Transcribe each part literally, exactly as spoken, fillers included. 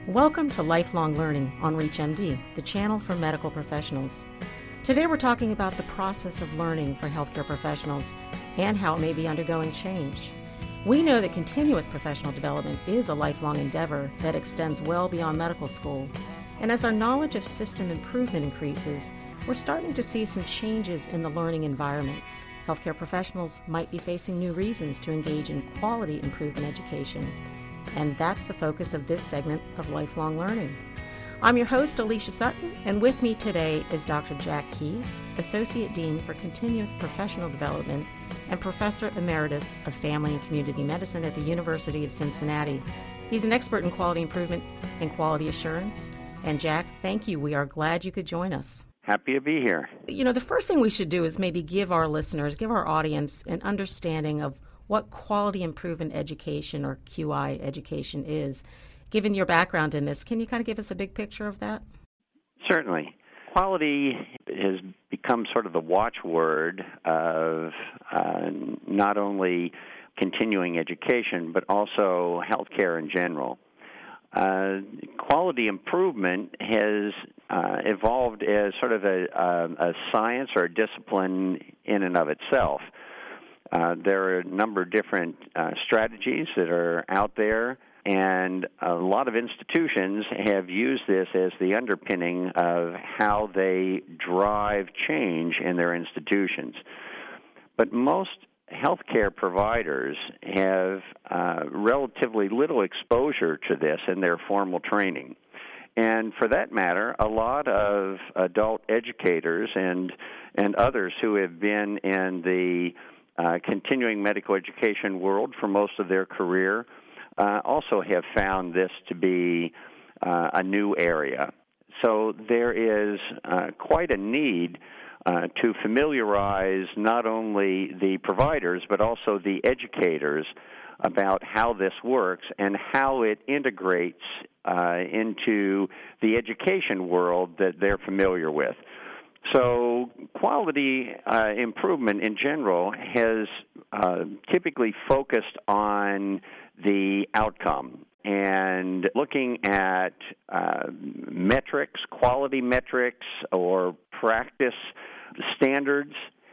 Welcome to Lifelong Learning on ReachMD, the channel for medical professionals. Today we're talking about the process of learning for healthcare professionals and how it may be undergoing change. We know that continuous professional development is a lifelong endeavor that extends well beyond medical school. And as our knowledge of system improvement increases, we're starting to see some changes in the learning environment. Healthcare professionals might be facing new reasons to engage in quality improvement education. And that's the focus of this segment of Lifelong Learning. I'm your host, Alicia Sutton, and with me today is Doctor Jack Keys, Associate Dean for Continuous Professional Development and Professor Emeritus of Family and Community Medicine at the University of Cincinnati. He's an expert in quality improvement and quality assurance. And Jack, thank you. We are glad you could join us. Happy to be here. You know, the first thing we should do is maybe give our listeners, give our audience an understanding of what quality improvement education or Q I education is. Given your background in this, can you kind of give us a big picture of that? Certainly. Quality has become sort of the watchword of uh, not only continuing education, but also healthcare in general. Uh, quality improvement has uh, evolved as sort of a, a, a science or a discipline in and of itself. Uh, there are a number of different uh, strategies that are out there, and a lot of institutions have used this as the underpinning of how they drive change in their institutions. But most healthcare providers have uh, relatively little exposure to this in their formal training. And for that matter, a lot of adult educators and and others who have been in the uh, continuing medical education world for most of their career uh, also have found this to be uh, a new area. So there is uh, quite a need uh, to familiarize not only the providers but also the educators about how this works and how it integrates uh, into the education world that they're familiar with. So quality uh, improvement in general has uh, typically focused on the outcome and looking at uh, metrics, quality metrics, or practice standards,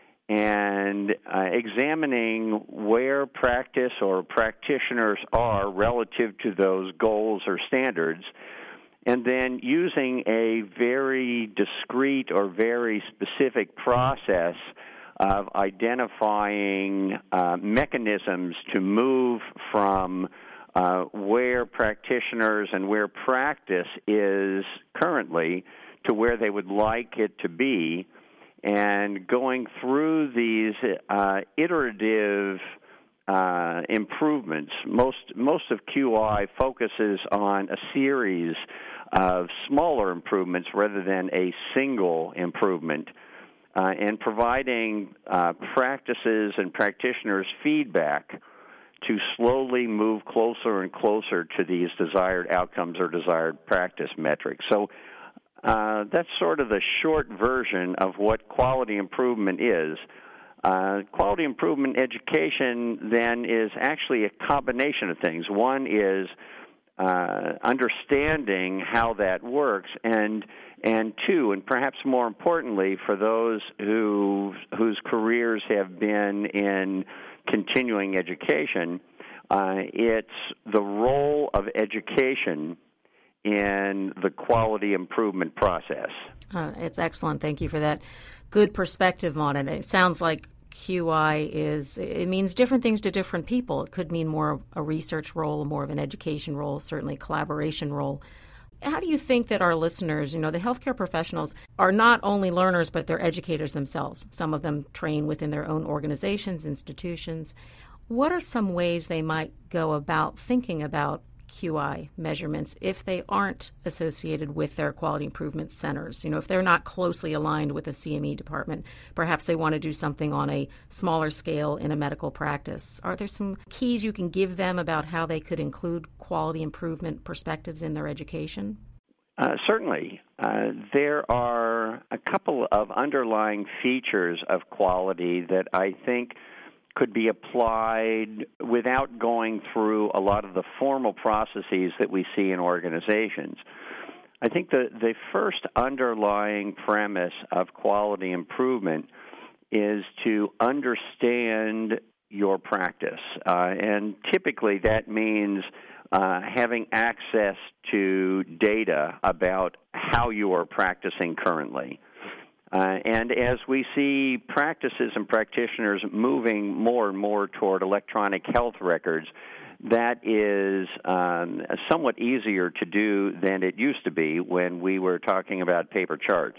and uh, examining where practice or practitioners are relative to those goals or standards, and then using a very discrete or very specific process of identifying uh, mechanisms to move from uh, where practitioners and where practice is currently to where they would like it to be, and going through these uh, iterative uh, improvements. Most most of Q I focuses on a series of smaller improvements rather than a single improvement, uh, and providing uh, practices and practitioners feedback to slowly move closer and closer to these desired outcomes or desired practice metrics. So Uh, that's sort of the short version of what quality improvement is. Uh, quality improvement education, then, is actually a combination of things. One is uh, understanding how that works, and and two, and perhaps more importantly, for those who whose careers have been in continuing education, uh, it's the role of education in the quality improvement process. Uh, it's excellent. Thank you for that good perspective on it. It sounds like Q I is, it means different things to different people. It could mean more a research role, more of an education role, certainly a collaboration role. How do you think that our listeners, you know, the healthcare professionals are not only learners, but they're educators themselves? Some of them train within their own organizations, institutions. What are some ways they might go about thinking about Q I measurements if they aren't associated with their quality improvement centers? You know, if they're not closely aligned with a C M E department, perhaps they want to do something on a smaller scale in a medical practice. Are there some keys you can give them about how they could include quality improvement perspectives in their education? Uh, certainly. Uh, there are a couple of underlying features of quality that I think could be applied without going through a lot of the formal processes that we see in organizations. I think the, the first underlying premise of quality improvement is to understand your practice. Uh, and typically that means uh, having access to data about how you are practicing currently. Uh, and as we see practices and practitioners moving more and more toward electronic health records, that is um, somewhat easier to do than it used to be when we were talking about paper charts.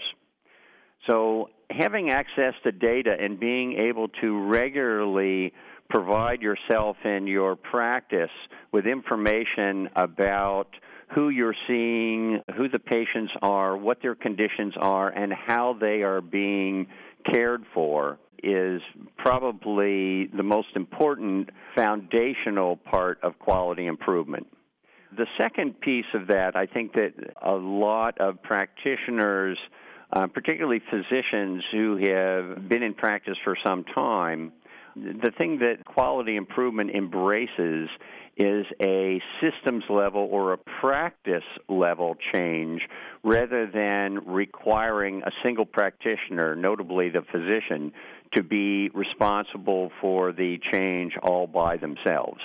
So having access to data and being able to regularly provide yourself and your practice with information about who you're seeing, who the patients are, what their conditions are, and how they are being cared for is probably the most important foundational part of quality improvement. The second piece of that, I think that a lot of practitioners, uh, particularly physicians who have been in practice for some time, the thing that quality improvement embraces is a systems level or a practice level change rather than requiring a single practitioner, notably the physician, to be responsible for the change all by themselves.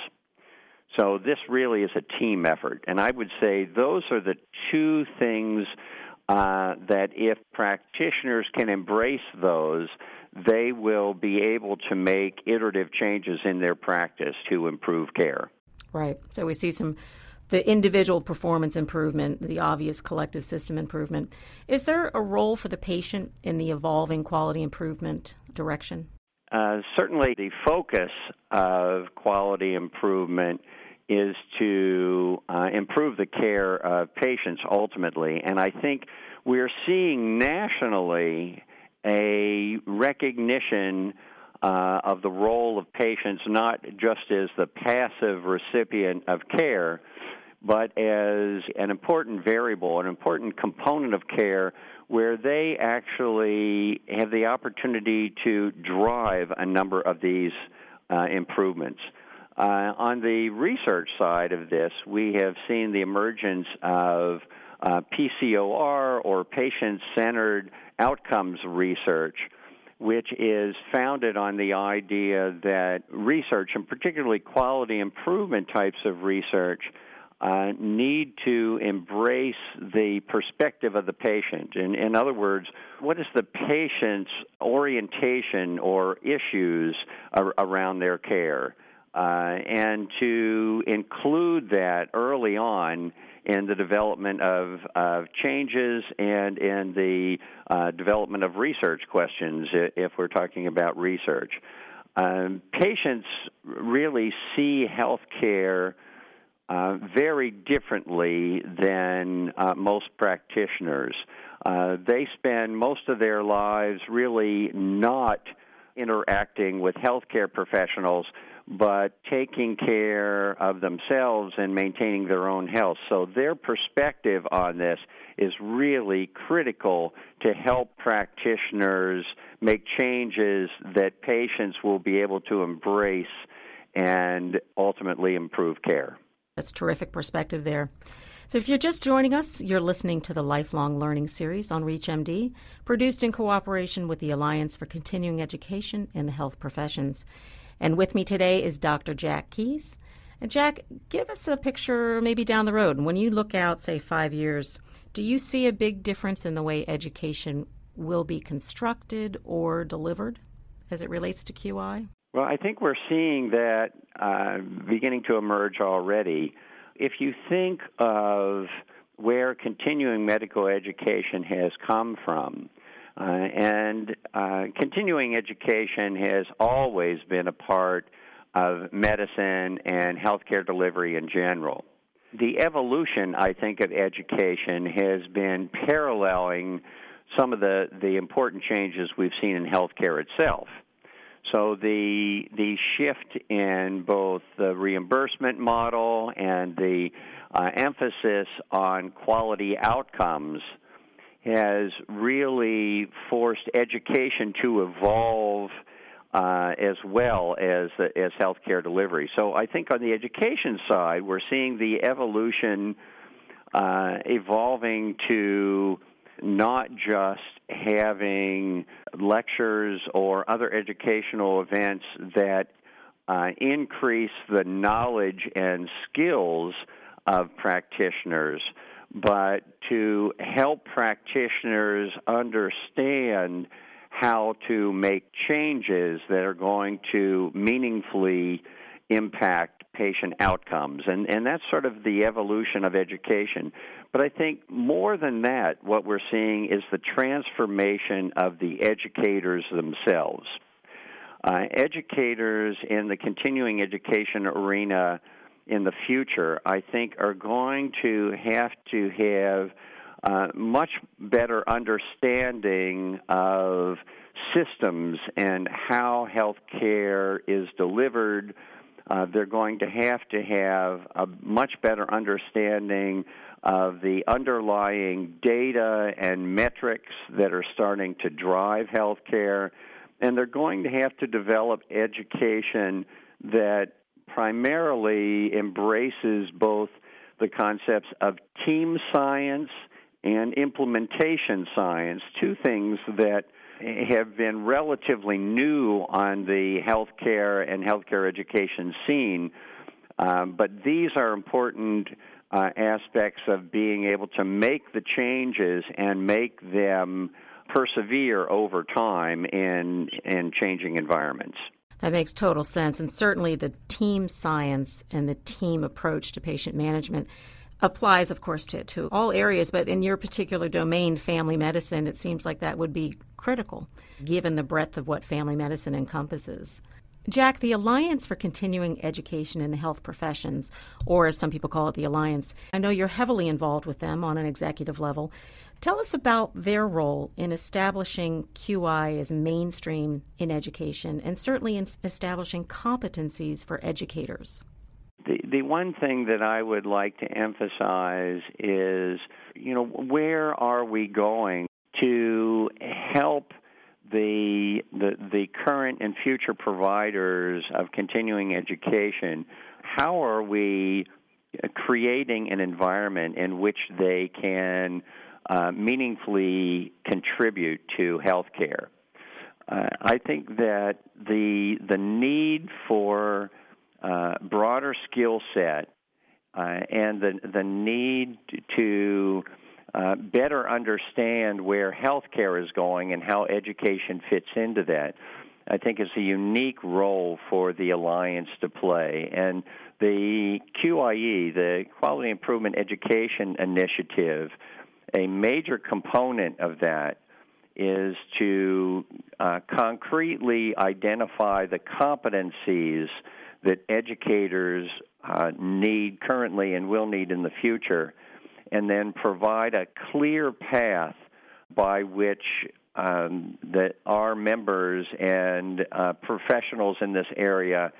So this really is a team effort, and I would say those are the two things uh, that if practitioners can embrace those, they will be able to make iterative changes in their practice to improve care. Right. So we see some, the individual performance improvement, the obvious collective system improvement. Is there a role for the patient in the evolving quality improvement direction? Uh, certainly the focus of quality improvement is to uh, improve the care of patients ultimately. And I think we're seeing nationally a recognition Uh, of the role of patients not just as the passive recipient of care, but as an important variable, an important component of care where they actually have the opportunity to drive a number of these uh, improvements. Uh, on the research side of this, we have seen the emergence of uh, P C O R, or patient-centered outcomes research, which is founded on the idea that research, and particularly quality improvement types of research, uh, need to embrace the perspective of the patient. In, in other words, what is the patient's orientation or issues ar- around their care? Uh, and to include that early on in the development of, of changes and in the uh, development of research questions, if we're talking about research. Um, patients really see health care uh, very differently than uh, most practitioners. Uh, they spend most of their lives really not interacting with healthcare professionals, but taking care of themselves and maintaining their own health. So their perspective on this is really critical to help practitioners make changes that patients will be able to embrace and ultimately improve care. That's terrific perspective there. So if you're just joining us, you're listening to the Lifelong Learning Series on ReachMD, produced in cooperation with the Alliance for Continuing Education in the Health Professions. And with me today is Doctor Jack Keys. And Jack, give us a picture maybe down the road. When you look out, say, five years, do you see a big difference in the way education will be constructed or delivered as it relates to Q I? Well, I think we're seeing that uh, beginning to emerge already. If you think of where continuing medical education has come from, Uh, and uh, continuing education has always been a part of medicine and healthcare delivery in general. The evolution, I think, of education has been paralleling some of the, the important changes we've seen in healthcare itself. So the the shift in both the reimbursement model and the uh, emphasis on quality outcomes has really forced education to evolve uh, as well as as healthcare delivery. So I think on the education side, we're seeing the evolution uh, evolving to not just having lectures or other educational events that uh, increase the knowledge and skills of practitioners, but to help practitioners understand how to make changes that are going to meaningfully impact patient outcomes. And, and that's sort of the evolution of education. But I think more than that, what we're seeing is the transformation of the educators themselves. Uh, educators in the continuing education arena in the future, I think, are going to have to have uh, much better understanding of systems and how healthcare is delivered. Uh, they're going to have to have a much better understanding of the underlying data and metrics that are starting to drive healthcare, and they're going to have to develop education that primarily embraces both the concepts of team science and implementation science, two things that have been relatively new on the healthcare and healthcare education scene, um, but these are important uh, aspects of being able to make the changes and make them persevere over time in in changing environments. That makes total sense, and certainly the team science and the team approach to patient management applies, of course, to, to all areas, but in your particular domain, family medicine, it seems like that would be critical, given the breadth of what family medicine encompasses. Jack, the Alliance for Continuing Education in the Health Professions, or as some people call it, the Alliance, I know you're heavily involved with them on an executive level. Tell us about their role in establishing Q I as mainstream in education and certainly in establishing competencies for educators. The the one thing that I would like to emphasize is, you know, where are we going to help the the the current and future providers of continuing education? How are we creating an environment in which they can uh, meaningfully contribute to healthcare? Uh, I think that the the need for Uh, broader skill set uh, and the the need to uh, better understand where healthcare is going and how education fits into that, I think is a unique role for the Alliance to play. And the Q I E, the Quality Improvement Education Initiative, a major component of that is to uh, concretely identify the competencies that educators uh, need currently and will need in the future, and then provide a clear path by which um, that our members and uh, professionals in this area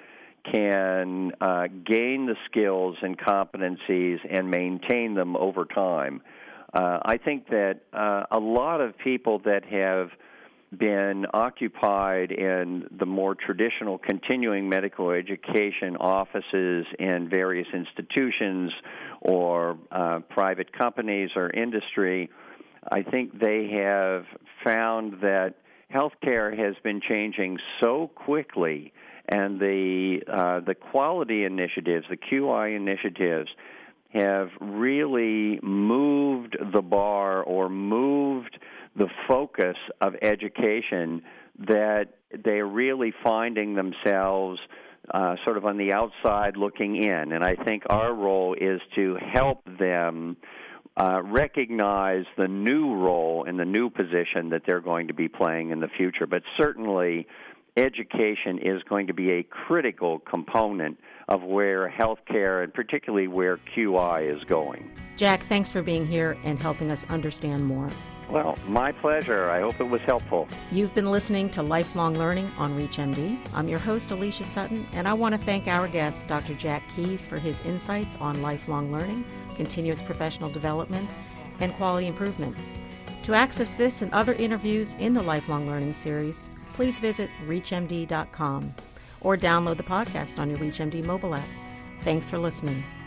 can uh, gain the skills and competencies and maintain them over time. Uh, I think that uh, a lot of people that have been occupied in the more traditional continuing medical education offices in various institutions or uh, private companies or industry, I think they have found that healthcare has been changing so quickly, and the uh, the quality initiatives, the Q I initiatives, have really moved the bar or moved the focus of education, that they're really finding themselves uh, sort of on the outside looking in. And I think our role is to help them uh, recognize the new role and the new position that they're going to be playing in the future. But certainly, education is going to be a critical component of where healthcare and particularly where Q I is going. Jack, thanks for being here and helping us understand more. Well, my pleasure. I hope it was helpful. You've been listening to Lifelong Learning on ReachMD. I'm your host, Alicia Sutton, and I want to thank our guest, Doctor Jack Keys, for his insights on lifelong learning, continuous professional development, and quality improvement. To access this and other interviews in the Lifelong Learning series, please visit reach M D dot com or download the podcast on your ReachMD mobile app. Thanks for listening.